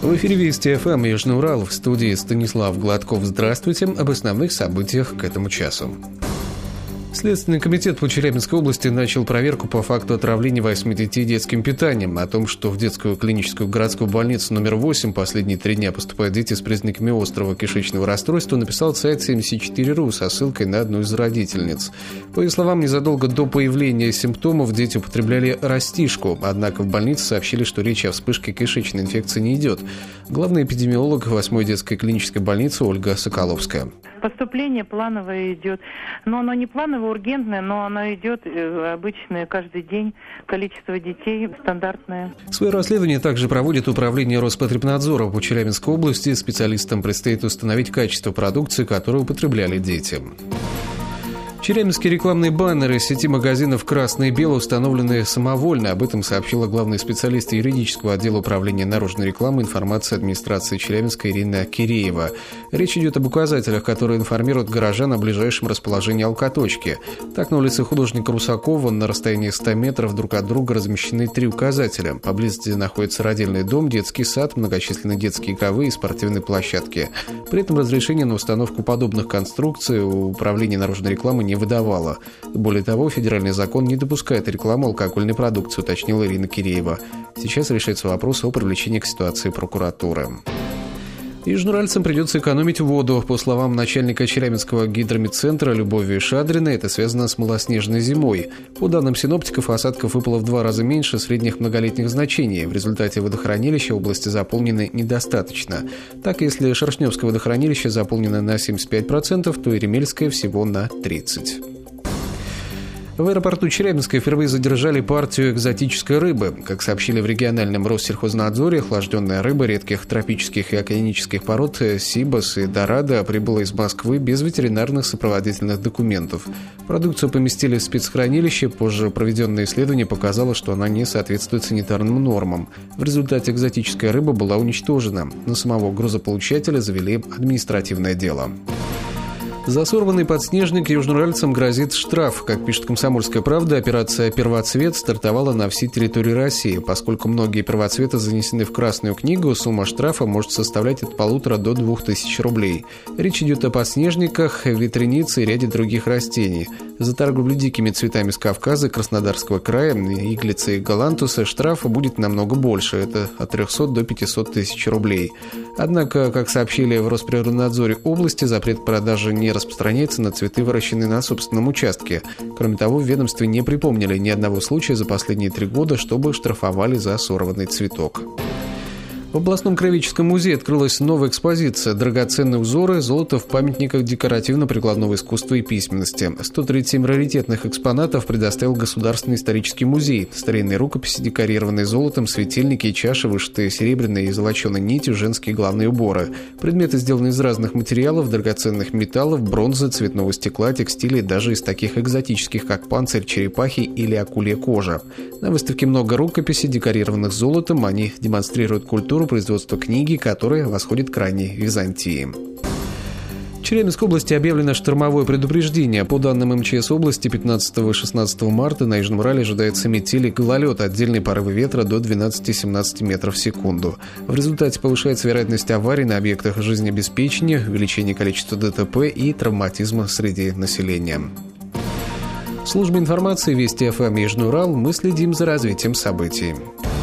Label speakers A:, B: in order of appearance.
A: В эфире Вести ФМ Южный Урал, в студии Станислав Гладков. Здравствуйте, об основных событиях к этому часу. Следственный комитет по Челябинской области начал проверку по факту отравления 8 детей детским питанием. О том, что в детскую клиническую городскую больницу номер 8 последние 3 дня поступают дети с признаками острого кишечного расстройства, написал сайт 74.ru со ссылкой на одну из родительниц. По ее словам, незадолго до появления симптомов дети употребляли растишку, однако в больнице сообщили, что речь о вспышке кишечной инфекции не идет. Главный эпидемиолог 8-й детской клинической больницы Ольга Соколовская.
B: Поступление плановое идет, но оно не плановое, ургентное, но оно идет обычное каждый день, количество детей стандартное.
A: Свое расследование также проводит Управление Роспотребнадзора по Челябинской области. Специалистам предстоит установить качество продукции, которую употребляли дети. Челябинские рекламные баннеры сети магазинов «Красное и белое» установлены самовольно. Об этом сообщила главный специалист юридического отдела управления наружной рекламы и информации администрации Челябинска Ирина Киреева. Речь идет об указателях, которые информируют горожан о ближайшем расположении алкоточки. Так, на улице художника Русакова на расстоянии 100 метров друг от друга размещены 3 указателя. Поблизости находится родильный дом, детский сад, многочисленные детские игровые и спортивные площадки. При этом разрешение на установку подобных конструкций у управления наружной рекламы не выдавала. Более того, федеральный закон не допускает рекламу алкогольной продукции, уточнила Ирина Киреева. Сейчас решается вопрос о привлечении к ситуации прокуратуры. Южноуральцам придется экономить воду. По словам начальника Челябинского гидромедцентра Любови Шадриной, это связано с малоснежной зимой. По данным синоптиков, осадков выпало в 2 раза меньше средних многолетних значений. В результате водохранилища области заполнены недостаточно. Так, если Шершневское водохранилище заполнено на 75%, то Еремельское всего на 30%. В аэропорту Челябинска впервые задержали партию экзотической рыбы. Как сообщили в региональном Россельхознадзоре, охлажденная рыба редких тропических и океанических пород Сибас и Дорадо прибыла из Москвы без ветеринарных сопроводительных документов. Продукцию поместили в спецхранилище, позже проведенное исследование показало, что она не соответствует санитарным нормам. В результате экзотическая рыба была уничтожена. На самого грузополучателя завели административное дело. За сорванный подснежник южноуральцам грозит штраф. Как пишет «Комсомольская правда», операция «Первоцвет» стартовала на всей территории России. Поскольку многие первоцветы занесены в Красную книгу, сумма штрафа может составлять от 1500 до 2000 рублей. Речь идет о подснежниках, ветренице и ряде других растений. За торговлю дикими цветами с Кавказа, Краснодарского края, иглицы и галантуса штраф будет намного больше. Это от 300 до 500 тысяч рублей. Однако, как сообщили в Росприроднадзоре области, запрет продажи не распространяется на цветы, выращенные на собственном участке. Кроме того, в ведомстве не припомнили ни одного случая за последние 3 года, чтобы штрафовали за сорванный цветок. В областном краеведческом музее открылась новая экспозиция «Драгоценные узоры. Золото в памятниках декоративно-прикладного искусства и письменности». 137 раритетных экспонатов предоставил Государственный исторический музей. Старинные рукописи, декорированные золотом, светильники и чаши, вышитые серебряной и золоченой нитью, женские главные уборы. Предметы сделаны из разных материалов, драгоценных металлов, бронзы, цветного стекла, текстиля и даже из таких экзотических, как панцирь черепахи или акулья кожа. На выставке много рукописей, декорированных золотом. Они демонстрируют культуру производства книги, которая восходит к ранней Византии. В Челябинской области объявлено штормовое предупреждение. По данным МЧС области, 15 и 16 марта на Южном Урале ожидается метель и гололед, отдельные порывы ветра до 12-17 метров в секунду. В результате повышается вероятность аварий на объектах жизнеобеспечения, увеличение количества ДТП и травматизма среди населения. Служба информации Вести ФМ Южный Урал. Мы следим за развитием событий.